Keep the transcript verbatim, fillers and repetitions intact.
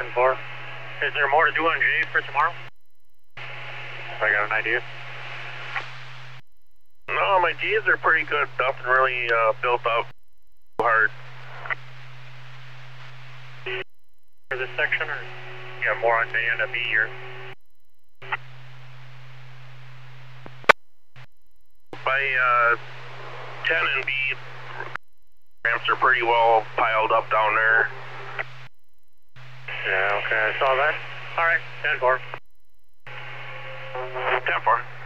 ten four. Is there more to do on J for tomorrow? I got an idea. No, my G's are pretty good. Nothing really uh, built up hard. For this section, or you got more on J and a B here? My uh, ten and B ramps are pretty well piled up down there. Yeah, okay, I saw that. All right, ten four. ten four.